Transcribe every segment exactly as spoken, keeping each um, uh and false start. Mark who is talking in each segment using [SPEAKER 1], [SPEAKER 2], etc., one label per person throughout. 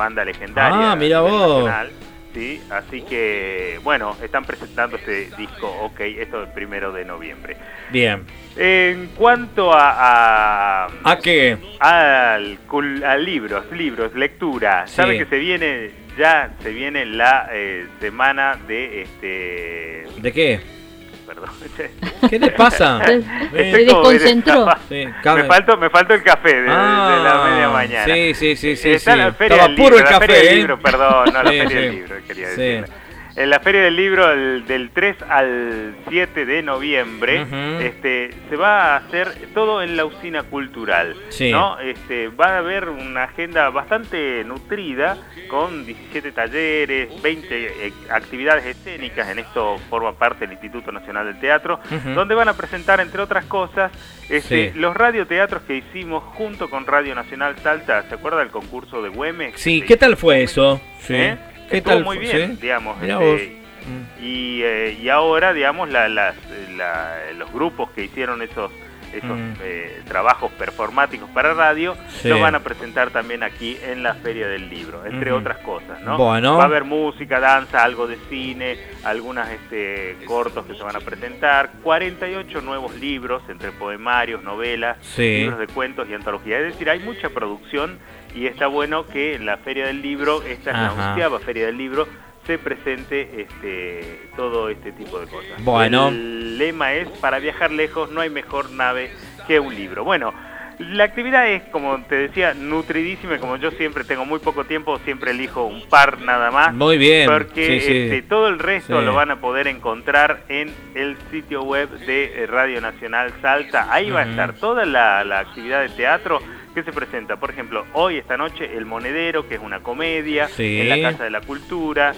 [SPEAKER 1] banda legendaria.
[SPEAKER 2] Ah, mira vos. Nacional,
[SPEAKER 1] sí, así que, bueno, están presentando este disco, ok, esto es el primero de noviembre.
[SPEAKER 2] Bien.
[SPEAKER 1] En cuanto a... ¿A,
[SPEAKER 2] ¿A qué?
[SPEAKER 1] Al, a libros, libros, lectura.
[SPEAKER 2] Sí.
[SPEAKER 1] ¿Sabe que se viene, ya se viene la eh, semana de este...
[SPEAKER 2] ¿De qué?
[SPEAKER 1] Perdón.
[SPEAKER 2] ¿Qué te pasa?
[SPEAKER 3] Se, se desconcentró.
[SPEAKER 1] Sí, me, faltó, me faltó el café de, ah, de la media mañana.
[SPEAKER 2] Sí, sí, sí, sí.
[SPEAKER 1] Está
[SPEAKER 2] sí.
[SPEAKER 1] la feria
[SPEAKER 2] Estaba
[SPEAKER 1] del
[SPEAKER 2] puro
[SPEAKER 1] libro,
[SPEAKER 2] el
[SPEAKER 1] la
[SPEAKER 2] café,
[SPEAKER 1] feria del
[SPEAKER 2] ¿eh?
[SPEAKER 1] libro, perdón, no, la
[SPEAKER 2] sí,
[SPEAKER 1] feria
[SPEAKER 2] sí.
[SPEAKER 1] del libro, quería
[SPEAKER 2] sí.
[SPEAKER 1] decir. En la Feria del Libro, el, del tres al siete de noviembre, uh-huh. este, se va a hacer todo en la usina cultural,
[SPEAKER 2] sí.
[SPEAKER 1] ¿no? Este, va a haber una agenda bastante nutrida, con diecisiete talleres, veinte eh, actividades escénicas, en esto forma parte del Instituto Nacional del Teatro, uh-huh. donde van a presentar, entre otras cosas, este, sí. los radioteatros que hicimos junto con Radio Nacional Salta. ¿Se acuerda del concurso de Güemes?
[SPEAKER 2] Sí, ¿qué tal fue eso? Sí.
[SPEAKER 1] ¿Eh?
[SPEAKER 2] ¿Qué
[SPEAKER 1] Estuvo
[SPEAKER 2] tal?
[SPEAKER 1] muy bien,
[SPEAKER 2] ¿sí?
[SPEAKER 1] digamos.
[SPEAKER 2] Este,
[SPEAKER 1] y, eh, y ahora, digamos, la, las, la, los grupos que hicieron esos, esos mm. eh, trabajos performáticos para radio, sí. los van a presentar también aquí en la Feria del Libro, entre mm. otras cosas, ¿no?
[SPEAKER 2] Bueno.
[SPEAKER 1] Va a haber música, danza, algo de cine, algunas este, cortos que se van a presentar, cuarenta y ocho nuevos libros, entre poemarios, novelas,
[SPEAKER 2] sí.
[SPEAKER 1] libros de cuentos y antologías. Es decir, hay mucha producción. Y está bueno que en la Feria del Libro, esta es la onceava Feria del Libro, se presente este, todo este tipo de cosas.
[SPEAKER 2] Bueno.
[SPEAKER 1] El lema es, para viajar lejos no hay mejor nave que un libro. Bueno, la actividad es, como te decía, nutridísima. Como yo siempre tengo muy poco tiempo, siempre elijo un par nada más.
[SPEAKER 2] Muy bien.
[SPEAKER 1] Porque
[SPEAKER 2] sí, sí.
[SPEAKER 1] Este, todo el resto sí. lo van a poder encontrar en el sitio web de Radio Nacional Salta. Ahí uh-huh. va a estar toda la, la actividad de teatro que se presenta. Por ejemplo, hoy, esta noche, El Monedero, que es una comedia,
[SPEAKER 2] sí.
[SPEAKER 1] en la Casa de la Cultura.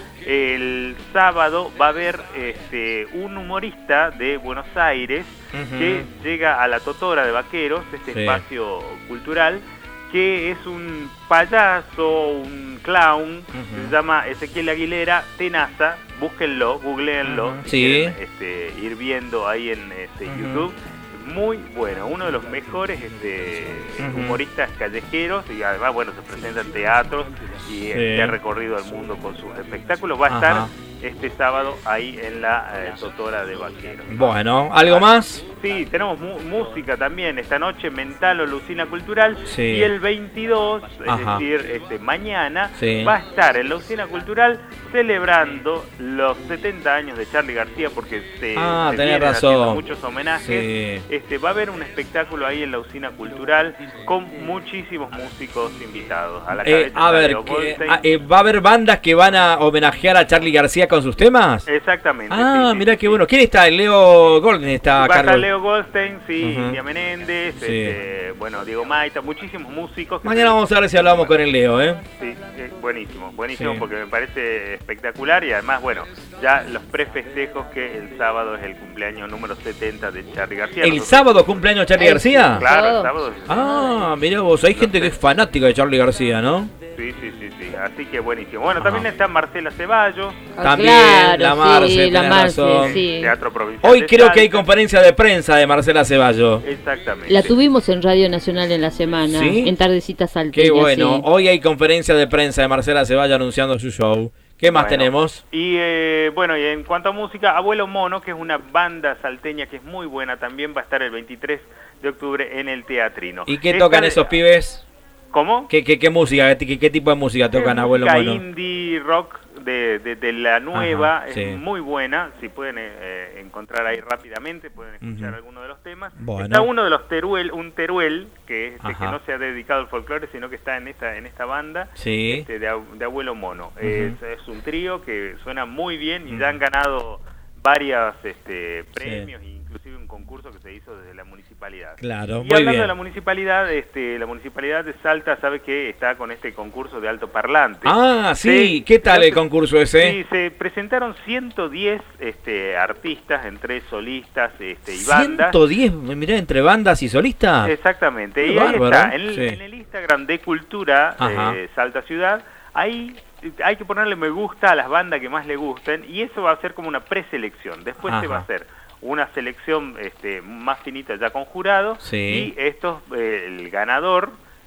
[SPEAKER 1] El sábado va a haber este, un humorista de Buenos Aires uh-huh. que llega a la Totora de Vaqueros, este sí. espacio cultural, que es un payaso, un clown, uh-huh. se llama Ezequiel Aguilera Tenaza. Búsquenlo, googleenlo, uh-huh.
[SPEAKER 2] sí.
[SPEAKER 1] si quieren, este, ir viendo ahí en este, uh-huh. YouTube. Muy bueno, uno de los mejores este, uh-huh. humoristas callejeros, y además, bueno, se presenta en teatros y sí. este, ha recorrido el mundo con sus espectáculos. Va a estar Ajá. este sábado ahí en la eh, Totora de Vaqueros.
[SPEAKER 2] Bueno, ¿algo más?
[SPEAKER 1] Sí, tenemos mu- música también esta noche, Mental o Usina Cultural,
[SPEAKER 2] sí.
[SPEAKER 1] y el veintidós,
[SPEAKER 2] Ajá.
[SPEAKER 1] es decir, este, mañana,
[SPEAKER 2] sí.
[SPEAKER 1] va a estar en la Usina Cultural celebrando los setenta años de Charly García, porque se,
[SPEAKER 2] ah,
[SPEAKER 1] se
[SPEAKER 2] tenés
[SPEAKER 1] vienen
[SPEAKER 2] razón.
[SPEAKER 1] haciendo muchos homenajes.
[SPEAKER 2] Sí.
[SPEAKER 1] Este, va a haber un espectáculo ahí en la Usina Cultural con muchísimos músicos invitados. A, la
[SPEAKER 2] eh, a ver, que, eh, ¿va a haber bandas que van a homenajear a Charly García con sus temas?
[SPEAKER 1] Exactamente.
[SPEAKER 2] Ah,
[SPEAKER 1] sí,
[SPEAKER 2] mirá
[SPEAKER 1] sí,
[SPEAKER 2] qué
[SPEAKER 1] sí.
[SPEAKER 2] bueno. ¿Quién está? Leo Goldstein está
[SPEAKER 1] Va a
[SPEAKER 2] Carlos.
[SPEAKER 1] estar Leo Goldstein, sí,
[SPEAKER 2] uh-huh.
[SPEAKER 1] India Menéndez,
[SPEAKER 2] sí.
[SPEAKER 1] este, bueno, Diego Maita, muchísimos músicos.
[SPEAKER 2] Mañana vamos a ver si hablamos con el Leo, ¿eh?
[SPEAKER 1] Sí, eh, buenísimo, buenísimo,
[SPEAKER 2] sí.
[SPEAKER 1] porque me parece espectacular, y además, bueno, ya los prefestejos que el sábado es el cumpleaños número setenta de Charly García.
[SPEAKER 2] ¿El
[SPEAKER 1] Nosotros...
[SPEAKER 2] sábado cumpleaños Charly García?
[SPEAKER 1] Claro, el sábado.
[SPEAKER 2] Ah, mirá vos, hay gente que es fanática de Charly García, ¿no?
[SPEAKER 1] Sí, sí, sí, sí, así que buenísimo. Bueno, Ajá. también está Marcela Ceballos.
[SPEAKER 2] También,
[SPEAKER 3] claro,
[SPEAKER 2] la Marce,
[SPEAKER 3] sí, la Marce,
[SPEAKER 2] razón.
[SPEAKER 3] sí.
[SPEAKER 1] Teatro Provincial.
[SPEAKER 2] Hoy
[SPEAKER 1] de
[SPEAKER 2] creo
[SPEAKER 1] Salta.
[SPEAKER 2] que hay conferencia de prensa de Marcela Ceballos.
[SPEAKER 1] Exactamente.
[SPEAKER 3] La tuvimos en Radio Nacional en la semana,
[SPEAKER 2] ¿Sí?
[SPEAKER 3] en Tardecita Salteña.
[SPEAKER 2] Qué bueno,
[SPEAKER 3] sí.
[SPEAKER 2] hoy hay conferencia de prensa de Marcela Ceballos anunciando su show. ¿Qué más
[SPEAKER 1] bueno,
[SPEAKER 2] tenemos?
[SPEAKER 1] Y eh, bueno, y en cuanto a música, Abuelo Mono, que es una banda salteña que es muy buena, también va a estar el veintitrés de octubre en el Teatrino.
[SPEAKER 2] ¿Y qué
[SPEAKER 1] Esta
[SPEAKER 2] tocan
[SPEAKER 1] de...
[SPEAKER 2] esos pibes?
[SPEAKER 1] ¿Cómo?
[SPEAKER 2] ¿Qué, qué, qué música, qué, qué tipo de música tocan,
[SPEAKER 1] es
[SPEAKER 2] Abuelo
[SPEAKER 1] música
[SPEAKER 2] Mono?
[SPEAKER 1] Indie rock de, de, de la nueva.
[SPEAKER 2] Ajá,
[SPEAKER 1] es
[SPEAKER 2] sí.
[SPEAKER 1] muy buena, si pueden eh, encontrar ahí rápidamente, pueden escuchar uh-huh. alguno de los temas.
[SPEAKER 2] Bueno.
[SPEAKER 1] Está uno de los Teruel, un Teruel, que es este, que
[SPEAKER 2] Ajá.
[SPEAKER 1] no se ha dedicado al folclore, sino que está en esta en esta banda
[SPEAKER 2] sí.
[SPEAKER 1] este, de, de Abuelo Mono.
[SPEAKER 2] Uh-huh.
[SPEAKER 1] es, es un trío que suena muy bien y
[SPEAKER 2] uh-huh.
[SPEAKER 1] ya han ganado varios este, premios,
[SPEAKER 2] sí.
[SPEAKER 1] inclusive un concurso que se hizo desde la municipalidad.
[SPEAKER 2] Claro,
[SPEAKER 1] y
[SPEAKER 2] muy
[SPEAKER 1] hablando
[SPEAKER 2] bien.
[SPEAKER 1] de la municipalidad, este, la municipalidad de Salta sabe que está con este concurso de altoparlante.
[SPEAKER 2] Ah, sí,
[SPEAKER 1] sí.
[SPEAKER 2] ¿qué tal el concurso ese?
[SPEAKER 1] Sí, se presentaron ciento diez este, artistas, entre solistas este, y bandas.
[SPEAKER 2] ¿ciento diez? Mirá, entre bandas y solistas.
[SPEAKER 1] Exactamente,
[SPEAKER 2] Qué
[SPEAKER 1] y ahí
[SPEAKER 2] bárbaro.
[SPEAKER 1] está, en,
[SPEAKER 2] Sí.
[SPEAKER 1] en el Instagram de Cultura eh, Salta Ciudad, ahí hay que ponerle me gusta a las bandas que más le gusten, y eso va a ser como una preselección. Después
[SPEAKER 2] Ajá.
[SPEAKER 1] se va a hacer una selección este, más finita ya con jurado,
[SPEAKER 2] sí.
[SPEAKER 1] y estos, eh, el ganador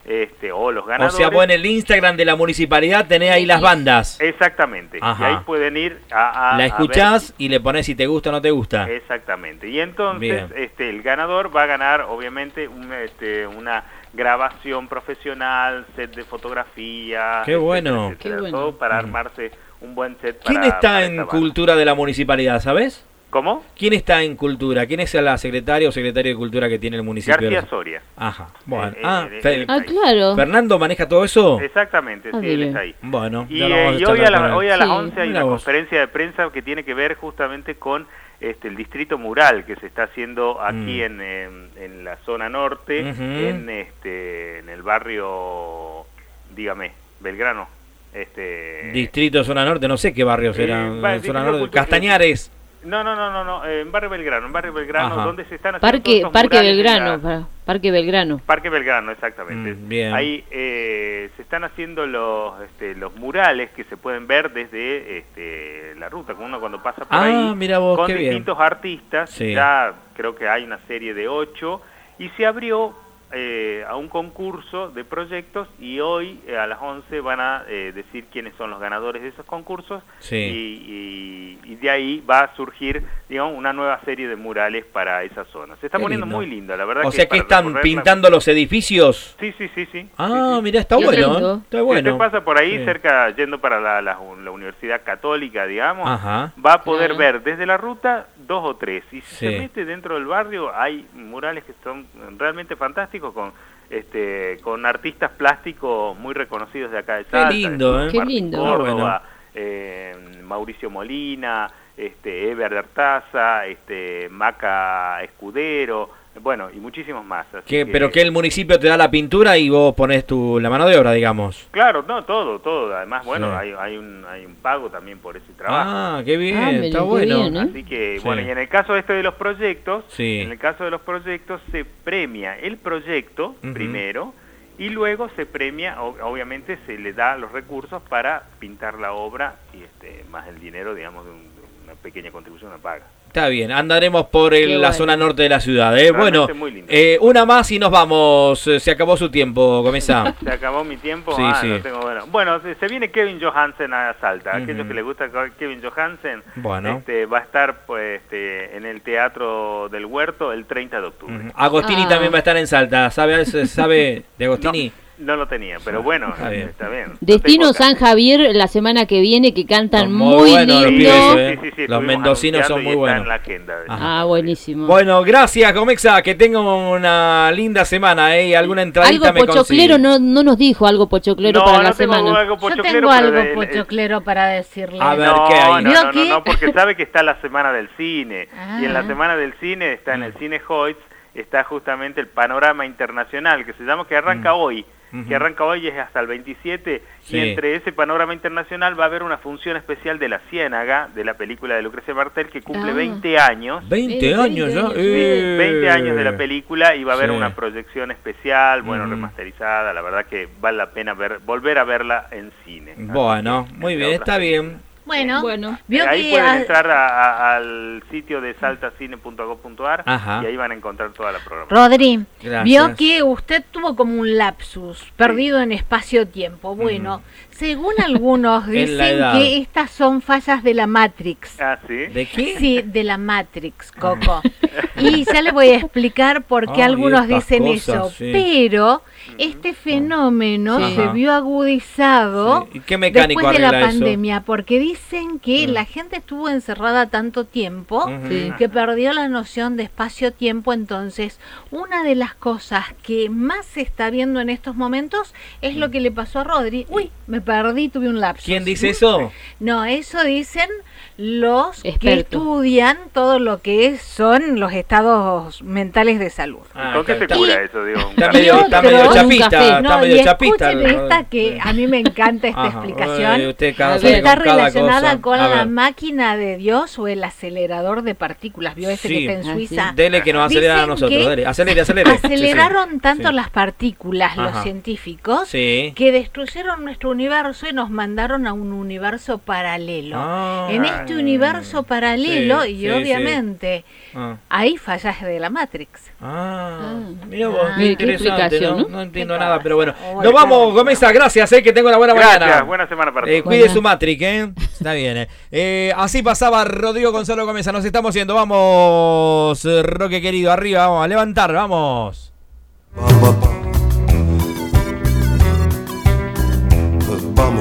[SPEAKER 1] Este, o los ganadores.
[SPEAKER 2] O sea, vos en el Instagram de la municipalidad tenés ahí las bandas.
[SPEAKER 1] Exactamente.
[SPEAKER 2] Ajá.
[SPEAKER 1] Y ahí pueden ir a... a
[SPEAKER 2] la escuchás
[SPEAKER 1] a ver.
[SPEAKER 2] y le ponés si te gusta o no te gusta.
[SPEAKER 1] Exactamente. Y entonces
[SPEAKER 2] Bien.
[SPEAKER 1] este el ganador va a ganar, obviamente, un, este, una grabación profesional, set de fotografía.
[SPEAKER 2] Qué bueno.
[SPEAKER 1] Etcétera,
[SPEAKER 3] Qué bueno.
[SPEAKER 1] todo para
[SPEAKER 2] Mm.
[SPEAKER 1] armarse un buen set
[SPEAKER 2] ¿Quién
[SPEAKER 1] para,
[SPEAKER 2] está
[SPEAKER 1] para
[SPEAKER 2] en
[SPEAKER 1] esta banda.
[SPEAKER 2] cultura de la municipalidad, sabes?
[SPEAKER 1] ¿Cómo?
[SPEAKER 2] ¿Quién está en cultura? ¿Quién es la secretaria o secretario de cultura que tiene el municipio?
[SPEAKER 1] García Soria.
[SPEAKER 2] Ajá. Bueno.
[SPEAKER 1] Eh,
[SPEAKER 2] ah,
[SPEAKER 1] eh,
[SPEAKER 2] Fe-
[SPEAKER 1] eh,
[SPEAKER 3] Ah, claro.
[SPEAKER 2] ¿Fernando maneja todo eso?
[SPEAKER 1] Exactamente,
[SPEAKER 3] Ah,
[SPEAKER 1] sí, él
[SPEAKER 3] bien.
[SPEAKER 1] está ahí.
[SPEAKER 2] Bueno,
[SPEAKER 1] Y,
[SPEAKER 2] ya lo
[SPEAKER 1] eh,
[SPEAKER 2] vamos
[SPEAKER 1] y
[SPEAKER 2] a
[SPEAKER 1] hoy, a
[SPEAKER 2] charlar
[SPEAKER 1] la-
[SPEAKER 2] con él.
[SPEAKER 1] hoy a las
[SPEAKER 3] Sí.
[SPEAKER 1] once hay
[SPEAKER 2] Mira
[SPEAKER 1] una
[SPEAKER 2] vos.
[SPEAKER 1] conferencia de prensa que tiene que ver justamente con este el distrito mural que se está haciendo aquí
[SPEAKER 2] Mm.
[SPEAKER 1] en, en, en la zona norte,
[SPEAKER 2] Ujú.
[SPEAKER 1] en este en el barrio, dígame, Belgrano. Este,
[SPEAKER 2] Distrito Zona Norte, no sé qué barrio será.
[SPEAKER 1] Eh, va,
[SPEAKER 2] Zona
[SPEAKER 1] Distrito
[SPEAKER 2] Norte.
[SPEAKER 1] Cultural.
[SPEAKER 2] Castañares.
[SPEAKER 1] No, no, no, no, no, eh, en barrio Belgrano, en barrio Belgrano,
[SPEAKER 2] Ajá.
[SPEAKER 1] donde se están haciendo
[SPEAKER 3] Parque,
[SPEAKER 1] todos estos
[SPEAKER 3] Parque
[SPEAKER 1] murales de
[SPEAKER 3] Belgrano,
[SPEAKER 1] la-
[SPEAKER 3] pa- Parque Belgrano.
[SPEAKER 1] Parque Belgrano, exactamente.
[SPEAKER 2] Mm, bien.
[SPEAKER 1] Ahí eh, se están haciendo los este, los murales que se pueden ver desde este, la ruta, como uno cuando pasa por
[SPEAKER 2] Ah,
[SPEAKER 1] ahí,
[SPEAKER 2] mira vos,
[SPEAKER 1] con
[SPEAKER 2] qué bien.
[SPEAKER 1] distintos artistas.
[SPEAKER 2] Sí.
[SPEAKER 1] Ya creo que hay una serie de ocho y se abrió eh, a un concurso de proyectos y hoy eh, a las once van a eh, decir quiénes son los ganadores de esos concursos.
[SPEAKER 2] Sí.
[SPEAKER 1] y, y, y de ahí va a surgir, digamos, una nueva serie de murales para esa zona. Se está
[SPEAKER 2] Qué
[SPEAKER 1] poniendo
[SPEAKER 2] lindo.
[SPEAKER 1] muy linda, la verdad.
[SPEAKER 2] O sea que
[SPEAKER 1] para
[SPEAKER 2] están
[SPEAKER 1] recorrerla-
[SPEAKER 2] pintando los edificios.
[SPEAKER 1] Sí, sí, sí, sí.
[SPEAKER 2] Ah,
[SPEAKER 1] Sí, sí.
[SPEAKER 2] mira, está
[SPEAKER 3] Qué
[SPEAKER 2] bueno.
[SPEAKER 3] lindo.
[SPEAKER 2] ¿eh? Está
[SPEAKER 1] Si
[SPEAKER 2] bueno.
[SPEAKER 1] usted pasa por ahí
[SPEAKER 2] Sí.
[SPEAKER 1] cerca, yendo para la, la, la Universidad Católica, digamos,
[SPEAKER 2] Ajá.
[SPEAKER 1] va a poder
[SPEAKER 3] Claro.
[SPEAKER 1] ver desde la ruta dos o tres. Y si
[SPEAKER 2] Sí.
[SPEAKER 1] se mete dentro del barrio, hay murales que son realmente fantásticos con este con artistas plásticos muy reconocidos de acá de Salta.
[SPEAKER 2] lindo,
[SPEAKER 1] de
[SPEAKER 2] ¿eh?
[SPEAKER 3] Qué
[SPEAKER 1] Martín
[SPEAKER 3] lindo.
[SPEAKER 1] Córdoba, eh, Mauricio Molina, este Eber Artaza, este Maca Escudero, bueno, y muchísimos más. así
[SPEAKER 2] Que,
[SPEAKER 1] que-
[SPEAKER 2] pero que el municipio te da la pintura y vos pones tu, la mano de obra, digamos.
[SPEAKER 1] Claro, no, todo, todo. Además, bueno,
[SPEAKER 2] Sí.
[SPEAKER 1] hay, hay, un, hay un pago también por ese trabajo.
[SPEAKER 2] Ah, qué bien,
[SPEAKER 3] Ah, mira,
[SPEAKER 2] está
[SPEAKER 3] qué
[SPEAKER 2] bueno.
[SPEAKER 3] bien, ¿eh?
[SPEAKER 1] Así que,
[SPEAKER 2] Sí.
[SPEAKER 1] bueno, y en el caso este de los proyectos,
[SPEAKER 2] Sí.
[SPEAKER 1] en el caso de los proyectos se premia el proyecto
[SPEAKER 2] Ujú.
[SPEAKER 1] primero y luego se premia, o- obviamente se le da los recursos para pintar la obra y este más el dinero, digamos, de, un- de una pequeña contribución a paga.
[SPEAKER 2] Está bien, andaremos por el-
[SPEAKER 3] Qué
[SPEAKER 2] la
[SPEAKER 3] bueno.
[SPEAKER 2] zona norte de la ciudad. ¿eh?
[SPEAKER 1] Realmente
[SPEAKER 2] Bueno,
[SPEAKER 1] muy lindo.
[SPEAKER 2] eh, una más y nos vamos. Eh, Se acabó su tiempo, Comesa.
[SPEAKER 1] Se acabó mi tiempo.
[SPEAKER 2] Sí,
[SPEAKER 1] ah,
[SPEAKER 2] sí.
[SPEAKER 1] no tengo bueno. Bueno, se, se viene Kevin Johansen a Salta.
[SPEAKER 2] Ujú.
[SPEAKER 1] Aquellos que les gusta Kevin Johansen,
[SPEAKER 2] Bueno.
[SPEAKER 1] este, va a estar pues este, en el Teatro del Huerto el treinta de octubre.
[SPEAKER 2] Ujú. Agostini
[SPEAKER 3] Ah.
[SPEAKER 2] también va a estar en Salta. ¿Sabe, sabe de Agostini?
[SPEAKER 1] No lo tenía, pero bueno,
[SPEAKER 2] Está bien.
[SPEAKER 1] está bien. Lo
[SPEAKER 3] Destino
[SPEAKER 1] tengo acá.
[SPEAKER 3] San Javier la semana que viene que cantan
[SPEAKER 2] Son
[SPEAKER 3] muy,
[SPEAKER 2] muy buenos los
[SPEAKER 3] lindo.
[SPEAKER 2] pibes, ¿eh?
[SPEAKER 1] Sí, sí, sí,
[SPEAKER 2] Los
[SPEAKER 1] estuvimos
[SPEAKER 2] mendocinos son
[SPEAKER 1] anunciando y
[SPEAKER 2] muy
[SPEAKER 1] está
[SPEAKER 2] buenos.
[SPEAKER 1] en la agenda.
[SPEAKER 2] Ajá.
[SPEAKER 3] Ah, buenísimo.
[SPEAKER 2] Bueno, gracias, Comexa. Que tenga una linda semana, ¿eh? Y alguna entradita
[SPEAKER 3] Algo
[SPEAKER 2] me
[SPEAKER 3] pochoclero
[SPEAKER 2] consigue.
[SPEAKER 3] no, no nos dijo algo pochoclero
[SPEAKER 1] No,
[SPEAKER 3] para
[SPEAKER 1] no
[SPEAKER 3] la
[SPEAKER 1] tengo
[SPEAKER 3] semana.
[SPEAKER 1] algo
[SPEAKER 4] Yo
[SPEAKER 1] pochoclero,
[SPEAKER 4] tengo
[SPEAKER 1] pero
[SPEAKER 4] algo
[SPEAKER 1] de-
[SPEAKER 4] pochoclero para decirle.
[SPEAKER 2] A ver,
[SPEAKER 1] no,
[SPEAKER 2] ¿qué hay?
[SPEAKER 1] no, no,
[SPEAKER 4] ¿Vio
[SPEAKER 1] no,
[SPEAKER 4] qué?
[SPEAKER 1] no, porque sabe que está la Semana del Cine.
[SPEAKER 4] Ah.
[SPEAKER 1] Y en la Semana del Cine está en el
[SPEAKER 2] Mm.
[SPEAKER 1] Cine Hoyts, está justamente el Panorama Internacional, que se llama, que arranca
[SPEAKER 2] Mm.
[SPEAKER 1] hoy.
[SPEAKER 2] Ujú.
[SPEAKER 1] Que arranca hoy y es hasta el veintisiete.
[SPEAKER 2] Sí.
[SPEAKER 1] Y entre ese Panorama Internacional va a haber una función especial de La Ciénaga, de la película de Lucrecia Martel, que cumple
[SPEAKER 3] Ah.
[SPEAKER 1] veinte años.
[SPEAKER 2] veinte
[SPEAKER 3] Eh,
[SPEAKER 2] años ya.
[SPEAKER 3] veinte años,
[SPEAKER 1] Sí,
[SPEAKER 2] Eh.
[SPEAKER 1] veinte años de la película y va a haber
[SPEAKER 2] Sí.
[SPEAKER 1] una proyección especial, bueno,
[SPEAKER 2] Mm.
[SPEAKER 1] remasterizada, la verdad que vale la pena ver, volver a verla en cine. Así
[SPEAKER 2] Bueno,
[SPEAKER 1] que,
[SPEAKER 2] muy
[SPEAKER 1] entre
[SPEAKER 2] bien,
[SPEAKER 1] otras
[SPEAKER 2] está
[SPEAKER 1] películas.
[SPEAKER 2] bien.
[SPEAKER 4] Bueno,
[SPEAKER 3] Bueno.
[SPEAKER 4] vio
[SPEAKER 1] Ahí
[SPEAKER 4] que
[SPEAKER 1] pueden
[SPEAKER 4] a-
[SPEAKER 1] entrar a- a- al sitio de saltacine punto gov punto ar
[SPEAKER 2] Ajá.
[SPEAKER 1] y ahí van a encontrar toda la programación.
[SPEAKER 4] Rodri,
[SPEAKER 2] Gracias.
[SPEAKER 4] vio que usted tuvo como un lapsus, perdido en espacio-tiempo. Bueno, según algunos
[SPEAKER 2] En la
[SPEAKER 4] dicen
[SPEAKER 2] edad.
[SPEAKER 4] que estas son fallas de la Matrix.
[SPEAKER 1] Ah, ¿sí?
[SPEAKER 2] ¿De qué?
[SPEAKER 4] Sí, de la Matrix, Coco. Y ya le voy a explicar por qué
[SPEAKER 2] Ay,
[SPEAKER 4] algunos
[SPEAKER 2] estas
[SPEAKER 4] dicen
[SPEAKER 2] cosas,
[SPEAKER 4] eso.
[SPEAKER 2] sí.
[SPEAKER 4] Pero este fenómeno
[SPEAKER 3] Sí.
[SPEAKER 4] se
[SPEAKER 2] Ajá.
[SPEAKER 4] vio agudizado
[SPEAKER 2] Sí. ¿Y qué mecánico
[SPEAKER 4] después de la
[SPEAKER 2] arregla eso?
[SPEAKER 4] pandemia, porque dicen que
[SPEAKER 2] Mm.
[SPEAKER 4] la gente estuvo encerrada tanto tiempo
[SPEAKER 2] Ujú.
[SPEAKER 3] Sí.
[SPEAKER 4] que perdió la noción de espacio-tiempo. Entonces, una de las cosas que más se está viendo en estos momentos es lo que le pasó a Rodri. Uy, me perdí, tuve un lapsus.
[SPEAKER 2] ¿Quién dice eso?
[SPEAKER 4] No, eso dicen los que
[SPEAKER 3] Expertos.
[SPEAKER 4] estudian todo lo que son los estados mentales de salud.
[SPEAKER 2] Ah,
[SPEAKER 1] ¿Con qué
[SPEAKER 2] está-
[SPEAKER 1] se
[SPEAKER 2] está-
[SPEAKER 1] cura eso? Digo, un
[SPEAKER 2] Está
[SPEAKER 1] café.
[SPEAKER 2] medio,
[SPEAKER 4] Y
[SPEAKER 2] está
[SPEAKER 4] otro-
[SPEAKER 2] medio
[SPEAKER 3] Un
[SPEAKER 2] chapista,
[SPEAKER 3] café.
[SPEAKER 2] está
[SPEAKER 4] No,
[SPEAKER 2] medio
[SPEAKER 4] y
[SPEAKER 2] chapista.
[SPEAKER 4] escuchen esta que a mí me encanta esta
[SPEAKER 2] Ajá.
[SPEAKER 4] explicación.
[SPEAKER 2] Uy, usted cada
[SPEAKER 3] A
[SPEAKER 2] sale
[SPEAKER 3] ver.
[SPEAKER 4] Está
[SPEAKER 2] con cada
[SPEAKER 4] relacionada
[SPEAKER 2] cosa.
[SPEAKER 4] con
[SPEAKER 2] A
[SPEAKER 4] la
[SPEAKER 2] ver.
[SPEAKER 4] máquina de Dios o el acelerador de partículas. ¿Vio ese
[SPEAKER 2] Sí.
[SPEAKER 4] que está en
[SPEAKER 3] Ah,
[SPEAKER 4] Suiza?
[SPEAKER 3] sí.
[SPEAKER 2] Dele que nos aceleran a
[SPEAKER 4] Dicen
[SPEAKER 2] nosotros.
[SPEAKER 4] que
[SPEAKER 2] Dale, acelere, acelere. Sí, sí.
[SPEAKER 4] Aceleraron tanto
[SPEAKER 2] Sí.
[SPEAKER 4] las partículas los
[SPEAKER 2] Ajá.
[SPEAKER 4] científicos
[SPEAKER 2] Sí.
[SPEAKER 4] que destruyeron nuestro universo y nos mandaron a un universo paralelo.
[SPEAKER 2] Ah.
[SPEAKER 4] En este universo paralelo,
[SPEAKER 2] Sí,
[SPEAKER 4] y
[SPEAKER 2] sí,
[SPEAKER 4] obviamente
[SPEAKER 2] Ah.
[SPEAKER 4] hay fallas de la Matrix.
[SPEAKER 2] Ah,
[SPEAKER 3] Ah.
[SPEAKER 2] mira vos,
[SPEAKER 4] Ah.
[SPEAKER 2] qué
[SPEAKER 3] Mire, qué
[SPEAKER 2] interesante,
[SPEAKER 3] explicación,
[SPEAKER 2] ¿no?
[SPEAKER 3] ¿no?
[SPEAKER 2] No, entiendo nada, pero bueno. Nos vamos, Gomesa, gracias, eh, que tengo una buena
[SPEAKER 1] gracias,
[SPEAKER 2] mañana.
[SPEAKER 1] Buena semana para todos.
[SPEAKER 2] Eh, cuide su Matrix, eh. Está bien, eh. eh. Así pasaba Rodrigo Gonzalo Gomesa. Nos estamos yendo, vamos, Roque querido, arriba, vamos a levantar, vamos.
[SPEAKER 5] Vamos.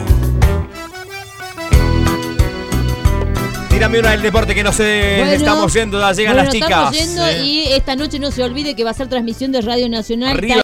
[SPEAKER 2] Tírame una del deporte que no sé,
[SPEAKER 3] bueno,
[SPEAKER 2] estamos yendo, ya llegan
[SPEAKER 3] bueno,
[SPEAKER 2] las chicas.
[SPEAKER 3] Estamos yendo
[SPEAKER 2] ¿eh?
[SPEAKER 3] Y esta noche no se olvide que va a ser transmisión de Radio Nacional.
[SPEAKER 2] River